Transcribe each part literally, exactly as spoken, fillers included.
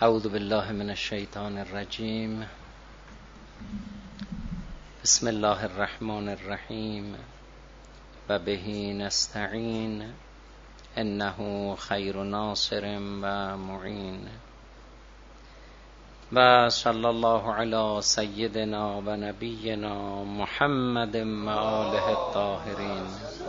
اعوذ بالله من الشیطان الرجیم. بسم الله الرحمن الرحیم و به نستعین انه خیر ناصر و معین. و صلی الله علی سیدنا و نبینا محمد و آله الطاهرین.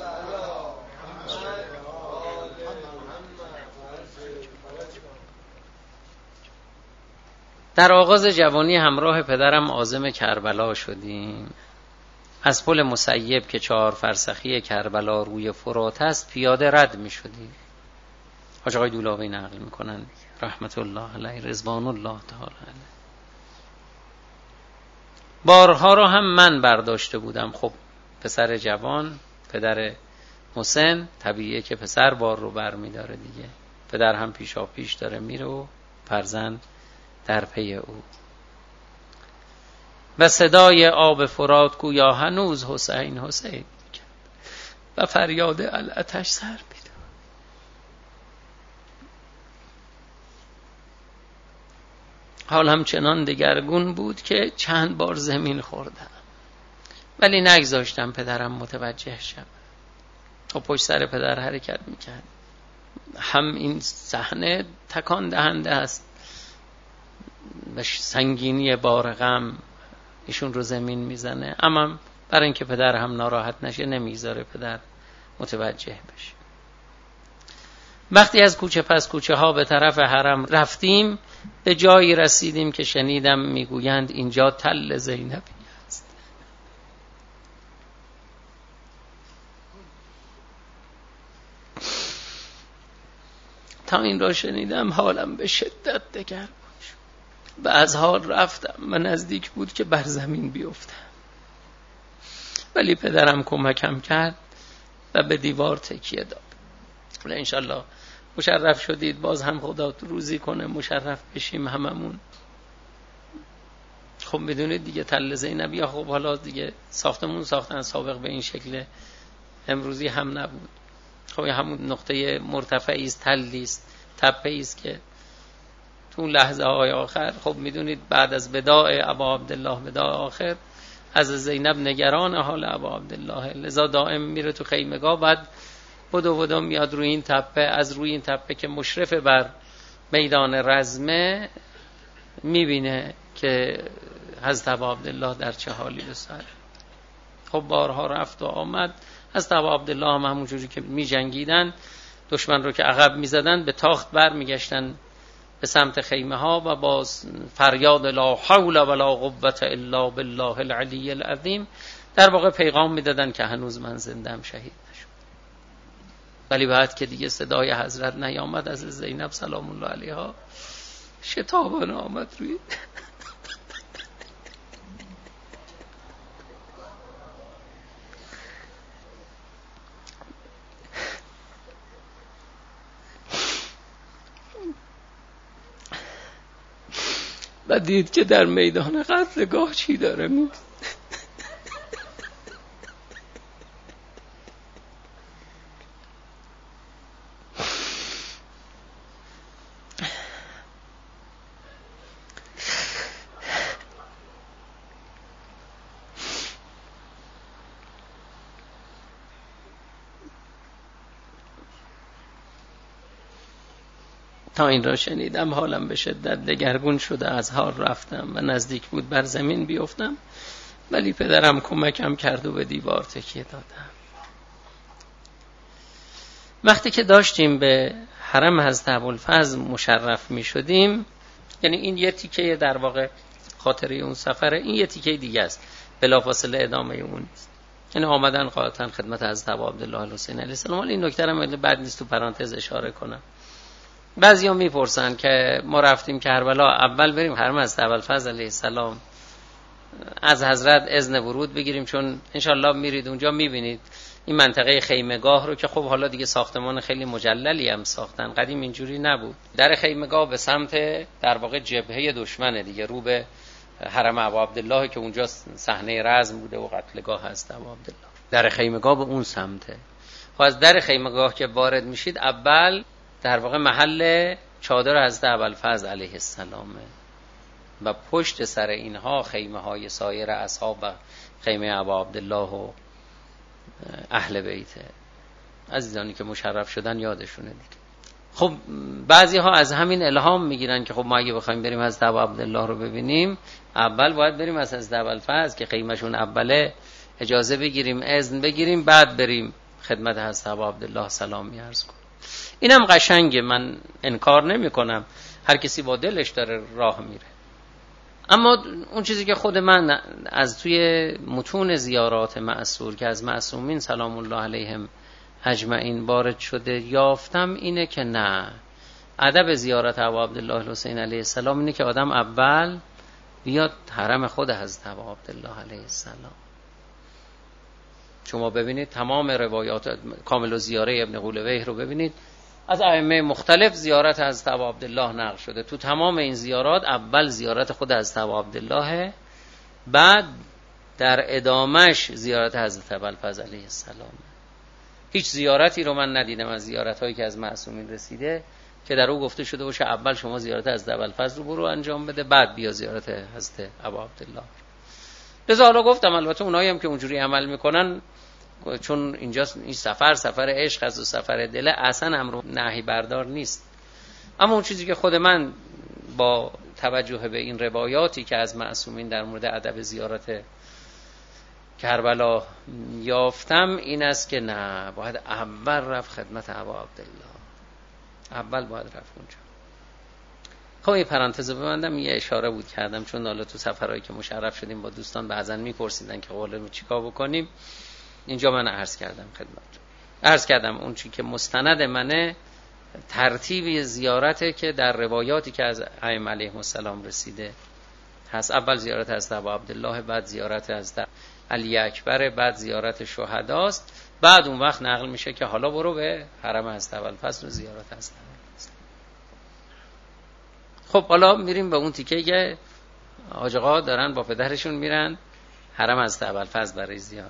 در آغاز جوانی همراه پدرم عازم کربلا شدیم. از پل مسیب که چهار فرسخی کربلا روی فرات است پیاده رد می شدیم. حاج آقای دولابی نقل می کنند رحمت الله علیه، رضوان الله تعالی علیه. بارها را هم من برداشته بودم. خب پسر جوان، پدر مسن، طبیعیه که پسر بار رو بر می داره دیگه. پدر هم پیشا پیش داره میره و فرزند در پی او. و صدای آب فرات گویا هنوز حسین حسین و فریاد العطش سر می‌داد. حال همچنان دگرگون بود که چند بار زمین خوردم، ولی نگذاشتم پدرم متوجه شد. و پشت سر پدر حرکت میکرد. هم این صحنه تکان دهنده است و سنگینی بار غم ایشون رو زمین میزنه، اما برای اینکه پدر هم ناراحت نشه نمیذاره پدر متوجه بشه. وقتی از کوچه پس کوچه ها به طرف حرم رفتیم به جایی رسیدیم که شنیدم میگویند اینجا تل زینبی است. تا این را شنیدم حالم به شدت دگرگون شد و از حال رفتم و نزدیک بود که بر زمین بیفتم، ولی پدرم کمکم کرد و به دیوار تکیه داد. ولی انشالله مشرف شدید، باز هم خدا روزی کنه مشرف بشیم هممون. خب بدونید دیگه تل زینبی ها خب حالا دیگه ساختمون ساختن، سابق به این شکل امروزی هم نبود. خب همون نقطه مرتفعی است، تلی است، تپه‌ای است که تو اون لحظه های آخر خب میدونید بعد از وداع ابا عبدالله، وداع آخر، از زینب نگران حال ابا عبدالله، لذا دائم میره تو خیمگاه، بعد بدو بدو میاد روی این تپه. از روی این تپه که مشرف بر میدان رزمه میبینه که حضرت ابا عبدالله در چه حالی به سر. خب بارها رفت و آمد. حضرت ابا عبدالله هم همونجوری که میجنگیدن، دشمن رو که عقب میزدن، به تاخت بر میگشتن به سمت خیمه ها و باز فریاد لا حول ولا قوة الا بالله العلی العظیم، در واقع پیغام میدادن که هنوز من زندم، شهید نشد. ولی بعد که دیگه صدای حضرت نیامد از زینب سلام الله علیها، شتابانه آمد روی و دید که در میدان قتلگاه چی داره می تا این را شنیدم حالم به شدت دگرگون شده، از حال رفتم و نزدیک بود بر زمین بیفتم، ولی پدرم کمکم کرد و به دیوار تکیه دادم. وقتی که داشتیم به حرم حضرت ابوالفضل مشرف می شدیم، یعنی این یه تیکه در واقع خاطره اون سفره، این یه تیکه دیگه است، بلافاصله ادامه اون است. یعنی آمدن قاطعا خدمت حضرت ابا عبدالله الحسین علیه السلام. این نکته رو بعد نیست تو پرانتز اشاره کنم. بعضیا میپرسن که ما رفتیم کربلا، اول بریم حرم حضرت ابوالفضل علیه السلام از حضرت اذن ورود بگیریم، چون انشالله میرید اونجا میبینید این منطقه خیمگاه رو که خب حالا دیگه ساختمان خیلی مجللی هم ساختن، قدیم اینجوری نبود. در خیمگاه به سمت در واقع جبهه دشمنه دیگه، رو به حرم ابا عبدالله که اونجا صحنه رزم بوده و قتلگاه هست ابا عبدالله. در خیمگاه به اون سمته. خب از در خیمگاه که وارد میشید اول در واقع محل چادر حضرت ابوالفضل علیه السلامه و پشت سر اینها خیمه های سایر اصحاب و خیمه ابا عبدالله و اهل بیته. عزیزانی که مشرف شدن یادشونه دیگه. خب بعضی ها از همین الهام میگیرن که خب ما اگه بخوایم بریم حضرت ابا عبدالله رو ببینیم اول باید بریم از حضرت ابوالفضل که خیمهشون اوله اجازه بگیریم، اذن بگیریم، بعد بریم خدمت حضرت ابا عبدالله سلامی عرض کنیم. اینم قشنگه، من انکار نمی کنم، هر کسی با دلش داره راه میره. اما اون چیزی که خود من از توی متون زیارات معصور که از معصومین سلام الله علیهم اجمعین وارد شده یافتم اینه که نه، ادب زیارت ابا عبدالله الحسین علیه السلام اینه که آدم اول بیاد حرم خود حضرت ابا عبدالله علیه السلام. شما ببینید تمام روایات کامل الزیاره ابن قولویه رو ببینید، از ائمه مختلف زیارت حضرت ابا عبدالله نقل شده. تو تمام این زیارات اول زیارت خود حضرت ابا عبدالله، بعد در ادامش زیارت حضرت ابوالفضل علیه السلام. هیچ زیارتی رو من ندیدم از زیارت هایی که از معصومین رسیده که در او گفته شده باشه اول شما زیارت حضرت ابوالفضل رو برو انجام بده بعد بیا زیارت حضرت ابا عبدالله. لذا حالا گفتم البته اونایی هم که اونجوری عمل میکنن، چون اینجا این سفر سفر عشق است و سفر دل، اصلا امر نهی بردار نیست. اما اون چیزی که خود من با توجه به این روایاتی که از معصومین در مورد ادب زیارت کربلا یافتم این است که نه، باید اول رفت خدمت ابا عبدالله، اول باید رفت اونجا. خب یه پرانتز ببندم، یه اشاره بود کردم چون حالا تو سفرهایی که مشرف شدیم با دوستان بعضن میپرسیدن که قول چیکار بکنیم. اینجا من عرض کردم خدمت عرض کردم اون چی که مستند منه ترتیب زیارته که در روایاتی که از ائمه علیهم السلام رسیده هست. اول زیارت حضرت ابا عبدالله، بعد زیارت حضرت علی اکبر، بعد زیارت شهداست، بعد اون وقت نقل میشه که حالا برو به حرم حضرت ابوالفضل و زیارت حضرت ابوالفضل. خب حالا میریم به اون تیکه که حاج آقا دارن با پدرشون میرن حرم حضرت ابوالفضل برای زیارت.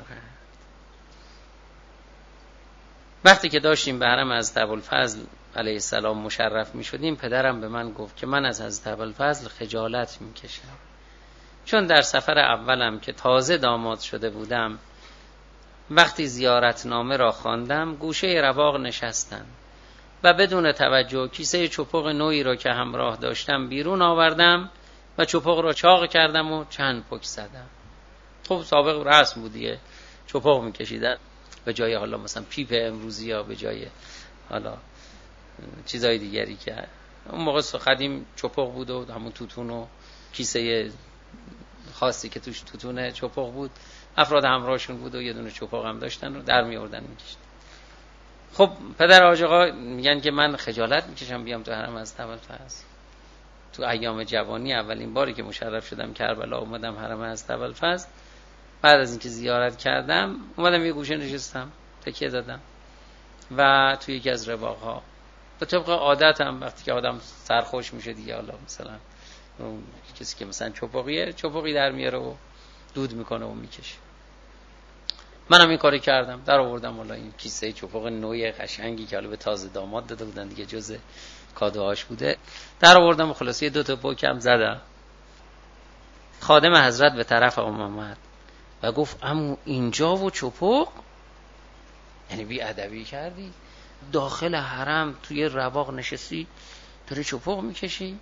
وقتی که داشتیم به حرم حضرت ابوالفضل علیه السلام مشرف می شدیم، پدرم به من گفت که من از حضرت ابوالفضل خجالت می کشم، چون در سفر اولم که تازه داماد شده بودم وقتی زیارتنامه را خواندم گوشه رواق نشستم و بدون توجه کیسه چپق نوعی را که همراه داشتم بیرون آوردم و چپق را چاق کردم و چند پک زدم. خب سابق رسم بودیه چپق می کشیدن به جای حالا مثلا پیپ امروزی یا به جای حالا چیزای دیگری که اون موقع قدیم چپق بود و همون توتون و کیسه خاصی که توش توتون چپق بود افراد همراهشون بود و یه دونه چپق هم داشتن رو در می آوردن می‌کشیدن. خب پدر حاج آقا میگن که من خجالت میکشم بیام تو حرم حضرت ابوالفضل. تو ایام جوانی اولین باری که مشرف شدم کربلا اومدم حرم حضرت ابوالفضل، بعد از اینکه زیارت کردم اومدم یه گوشه نشستم تکیه دادم و توی یکی از رواق‌ها به طبق عادتم وقتی که آدم سرخوش میشه دیگه، حالا مثلا کسی که مثلا چپقیه چپقی در میاره و دود میکنه و میکشه، منم این کاری کردم، در آوردم حالا این کیسه چپق نوع قشنگی که حالا به تازه داماد داده بودن دیگه جز کادوهاش بوده، در آوردم و خلاص یه دو تا پوکم زدم. خادم حضرت به طرف آمد و گفت عمو اینجا و چپق، یعنی بی ادبی کردی داخل حرم توی رواق نشستی داری چپق میکشی؟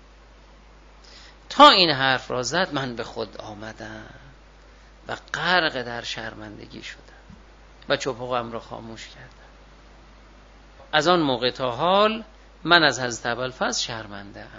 تا این حرف را زد من به خود آمدم و غرق در شرمندگی شدم و چپقم را خاموش کردم. از آن موقع تا حال من از حضرت ابوالفضل شرمنده ام.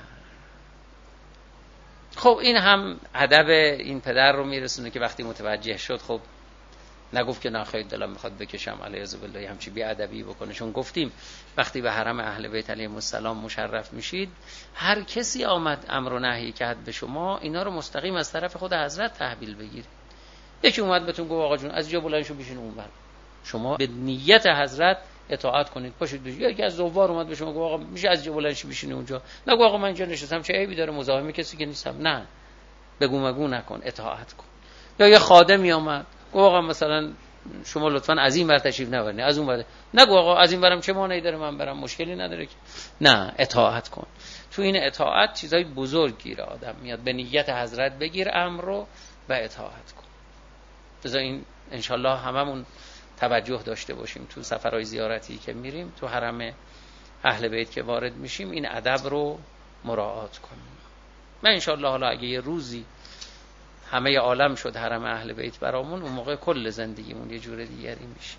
خب این هم ادب این پدر رو میرسونه که وقتی متوجه شد خب نگفت که نه خیلی دلم میخواد بکشم علیه بالله همچی بی ادبی بکنه، چون گفتیم وقتی به حرم اهل بیت علیهم السلام مشرف میشید هر کسی آمد امر و نهی کرد به شما اینا رو مستقیم از طرف خود حضرت تحویل بگیرید. یکی اومد بهتون گفت آقا جون از جا بلند شو بشین اونور، شما به نیت حضرت اطاعت کنید پاشید. یکی از زوار اومد به شما گفت آقا میشه از جا بلند شی بشین اونجا، نگو آقا من اینجا نشستم چه عیبی داره، مزاحم کسی که نیستم، نه بگو مگو نکن، اطاعت کن. یا یه خادمی اومد گفت آقا مثلا شما لطفاً از این ور تشریف نبرید، از اون ور نگو آقا از این ورم چه مانعی داره من برم، مشکلی نداره که. نه، اطاعت کن. تو این اطاعت چیزای بزرگ گیره آدم میاد. به نیت حضرت بگیر امر رو و اطاعت کن. بذار این انشالله هممون توجه داشته باشیم تو سفرهای زیارتی که میریم، تو حرم اهل بیت که وارد میشیم، این ادب رو مراعات کنیم. من انشالله حالا اگه یه روزی همه عالم شد حرم اهل بیت برامون، اون موقع کل زندگیمون یه جور دیگری میشه.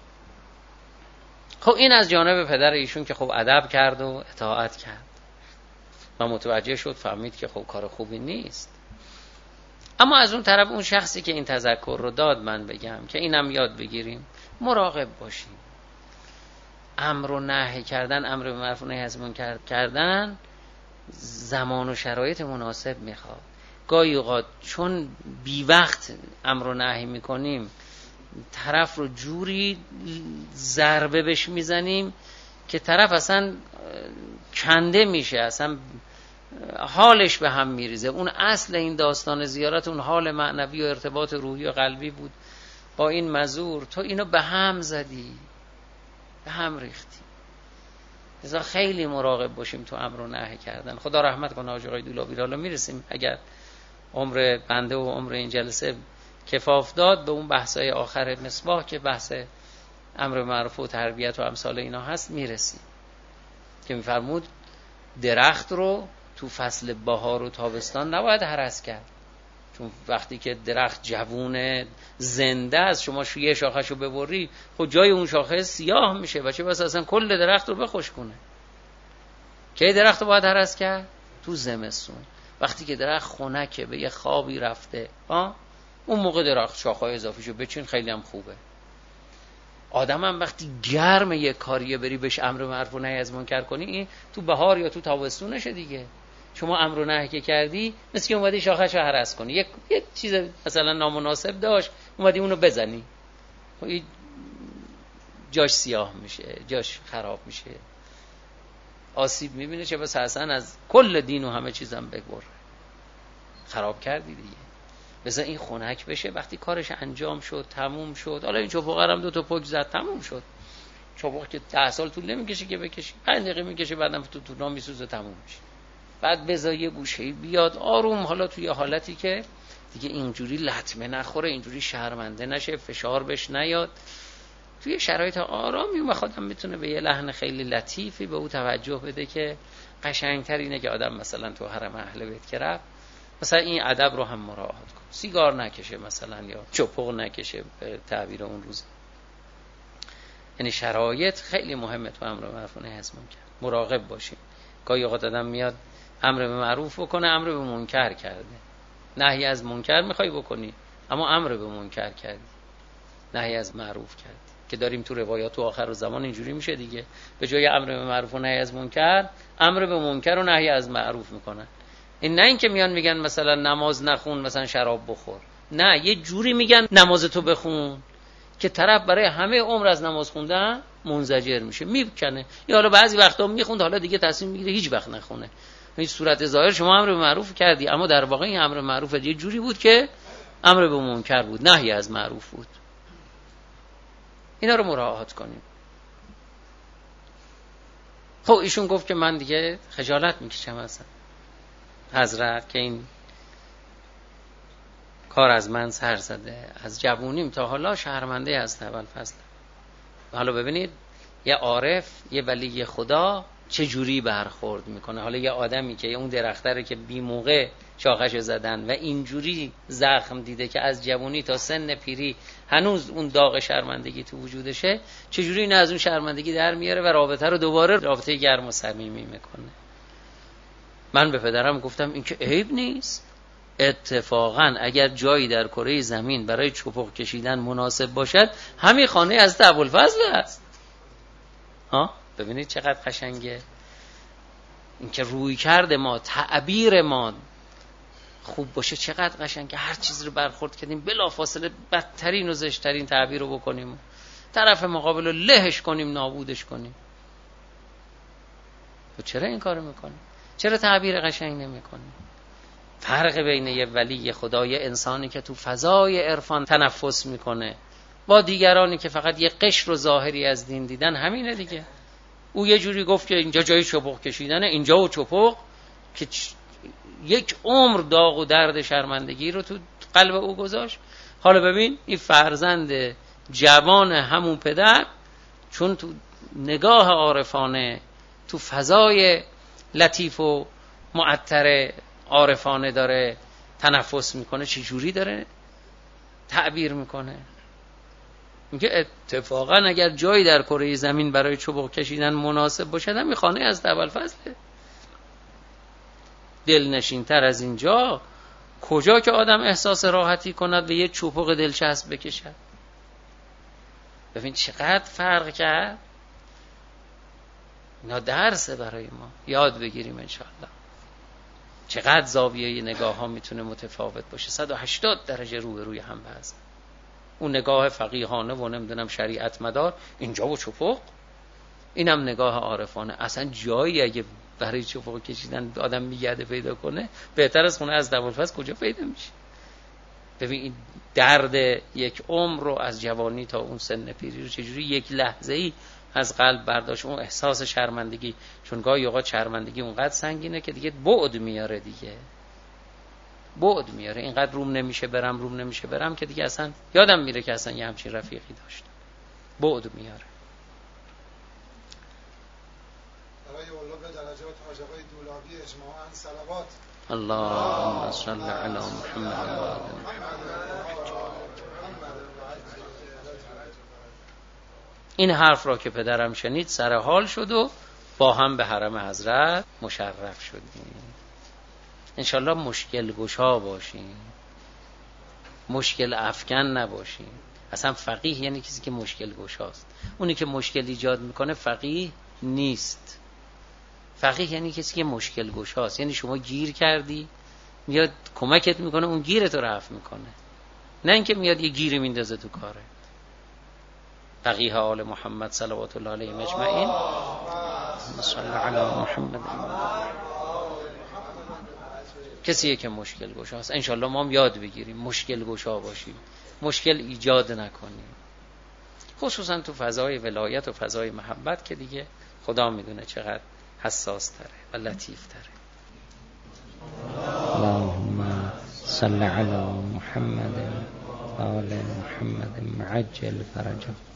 خب این از جانب پدر ایشون که خب ادب کرد و اطاعت کرد و متوجه شد، فهمید که خب کار خوبی نیست. اما از اون طرف اون شخصی که این تذکر رو داد، من بگم که اینم یاد بگیریم، مراقب باشیم. امر و نهی کردن، امر به معروف و نهی از منکر کردن زمان و شرایط مناسب میخواد. گاهی اوقات چون بی وقت امر و نهی میکنیم، طرف رو جوری ضربه بهش میزنیم که طرف اصلا کنده میشه، اصلا حالش به هم میریزه. اون اصل این داستان زیارت اون حال معنوی و ارتباط روحی و قلبی بود با این مزور. تو اینو به هم زدی، به هم ریختی. لذا خیلی مراقب باشیم تو امر و نهی کردن. خدا رحمت کنه حاج آقای دولابی. حالا میرسیم اگر عمر بنده و عمر این جلسه کفاف داد به اون بحثای آخر مصباح که بحث امر معروف و تربیت و امثال اینا هست، میرسیم که میفرمود درخت رو تو فصل بهار و تابستان نباید هرس کرد، چون وقتی که درخت جوونه زنده است، شما یه شاخش رو ببری خب جای اون شاخه سیاه میشه، بچه بس اصلا کل درخت رو بخشکونه. که درخت رو باید هرس کرد تو زمستون، وقتی که درخت خنکه، به یه خوابی رفته، ها اون موقع درخت شاخه‌های اضافیشو بچین، خیلی هم خوبه. آدم هم وقتی گرم یه کاریه بری بهش امر معروف و نهی از منکر کنی، این تو بهار یا تو تابستونشه دیگه. شما امر و نهی که کردی مثل که اومدی شاخه‌شو هرس کنی، یک یک چیز مثلا نامناسب داشت اومدی اونو بزنی، خب این جاش سیاه میشه، جاش خراب میشه، آسیب میبینه، چه بس اصلا از کل دین و همه چیزم بگبر، خراب کردی دیگه. بذار این خنک بشه، وقتی کارش انجام شد تموم شد. حالا این چوبوق هم دو تا پک زد تموم شد. چوبوق که ده سال طول نمیکشه که بکشی، پنج دقیقه میکشه، بعدم تو طولا میسوزه تموم میشه. بعد بذار یه گوشه‌ای بیاد آروم، حالا توی حالتی که دیگه اینجوری لطمه نخوره، اینجوری شرمنده نشه، فشار بهش نیاد، توی شرایط آرامی و خودم میتونه به یه لحن خیلی لطیفی به او توجه بده که قشنگتر اینه که آدم مثلا تو حرم اهل بیت که رفت مثلا این ادب رو هم مراعات کن، سیگار نکشه مثلا یا چپق نکشه به تعبیر اون روز. یعنی شرایط خیلی مهمه تو امر به معروف و نهی از منکر، مراقب باشیم. گاهی اوقات آدم میاد امر به معروف بکنه، امر به منکر کرده. نهی از منکر میخوای بکنی اما امر به منکر کردی، نهی از معروف کردی، که داریم تو روایات تو آخر زمان اینجوری میشه دیگه. به جای امر به معروف و نهی از منکر، امر به منکر و نهی از معروف میکنن. این نه این که میان میگن مثلا نماز نخون، مثلا شراب بخور، نه، یه جوری میگن نمازتو بخون که طرف برای همه عمر از نماز خوندن منزجر میشه، میکنه. یا حالا بعضی وقتا میخوند، حالا دیگه تصمیم میگیره هیچ وقت نخونه. این صورت ظاهر شما امر به معروف کردی، اما در واقع این امر معروف یه جوری بود که امر به منکر بود، نهی از معروف بود. اینا رو مراعات کنیم. خب ایشون گفت که من دیگه خجالت میکشم اصلا حضرت که این کار از من سر زده، از جوونیم تا حالا شرمنده است اول فصل. حالا ببینید یه عارف، یه ولی خدا چه جوری برخورد میکنه. حالا یه آدمی که اون درختره که بی موقع شاخش زدن و اینجوری زخم دیده که از جوونی تا سن پیری هنوز اون داغ شرمندگی تو وجودشه، چه جوری این از اون شرمندگی در میاره و رابطه رو دوباره رابطه گرم و صمیمی میکنه. من به پدرم گفتم این که عیب نیست، اتفاقا اگر جایی در کره زمین برای چپق کشیدن مناسب باشد، همین خانه از ابوالفضل است. ها ببینید چقدر قشنگه. این که روی کرده ما، تعبیر ما خوب باشه چقدر قشنگه. هر چیز رو برخورد کردیم بلافاصله بدترین و زشترین تعبیر رو بکنیم، طرف مقابل رو لهش کنیم، نابودش کنیم. تو چرا این کارو میکنیم؟ چرا تعبیر قشنگ نمیکنیم؟ فرق بین یه ولی خدا، یه انسانی که تو فضای عرفان تنفس میکنه با دیگرانی که فقط یه قشر و ظاهری از دین دیدن همینه دیگه. او یه جوری گفت که اینجا جای چپق کشیدنه، اینجا و چپق، که یک عمر داغ و درد شرمندگی رو تو قلب او گذاشت. حالا ببین این فرزند جوان همون پدر چون تو نگاه عارفانه، تو فضای لطیف و معطر عارفانه داره تنفس میکنه، چه جوری داره تعبیر میکنه. میگه اتفاقا اگر جایی در کره زمین برای چوب کشیدن مناسب باشه، همین خانه از ابوالفضل. دلنشین تر از اینجا کجا که آدم احساس راحتی کند و یه چوپق دلچسب بکشد. ببین چقدر فرق کرد. اینا درسه برای ما یاد بگیریم انشاءالله. چقدر زاویه نگاه ها میتونه متفاوت باشه، صد و هشتاد درجه رو به روی هم بزن. اون نگاه فقیهانه و نمیدونم شریعت مدار، اینجا و چپق. اینم نگاه عارفانه. اصلا جایی اگه برای چپق کشیدن آدم میگرده پیدا کنه، بهتر از خونه از ابوالفضل کجا پیدا میشه؟ ببین این درد یک عمر رو از جوانی تا اون سن پیری رو چجوری یک لحظه ای از قلب برداشت. اون احساس شرمندگی، چون گاهی اوقات شرمندگی اونقدر سنگینه که دیگه بعد میاره، دیگه بعد میاره. اینقدر روم نمیشه برم روم نمیشه برم که دیگه اصلا یادم میره که اصلا یه همچین رفیقی داشتم. بعد میاره. برای اولو به درجات حاجبای دولابی اجماعاً صلوات. اللهم صل علی محمد و آل محمد. این حرف را که پدرم شنید سر حال شد و با هم به حرم حضرت مشرف شدیم. انشالله مشکل گشا باشیم، مشکل افکن نباشیم. اصلا فقیه یعنی کسی که مشکل گشاست. اونی که مشکل ایجاد میکنه فقیه نیست. فقیه یعنی کسی که مشکل گشاست. یعنی شما گیر کردی، میاد کمکت میکنه، اون گیرت رو رفع میکنه، نه اینکه میاد یه گیری میندازه تو کاره. فقیه آل محمد صلوات الله علیهم اجمعین. صلی علی محمد. کسیه که مشکل گشاست. انشالله ما هم یاد بگیریم مشکل گشا باشیم، مشکل ایجاد نکنیم، خصوصا تو فضای ولایت و فضای محبت که دیگه خدا میدونه چقدر حساس تره و لطیف تره. اللهم صل علی محمد و آل محمد معجل فرجه.